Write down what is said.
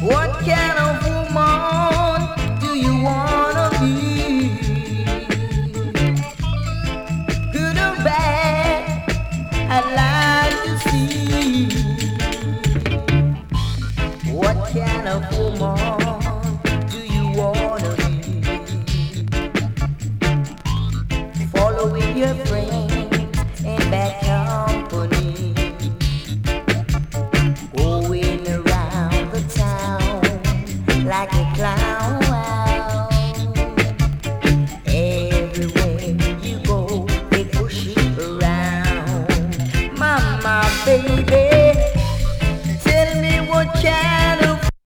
What kind of woman do you wanna be? Good or bad, I'd like to see. What kind of woman do you wanna be? Following your friends and back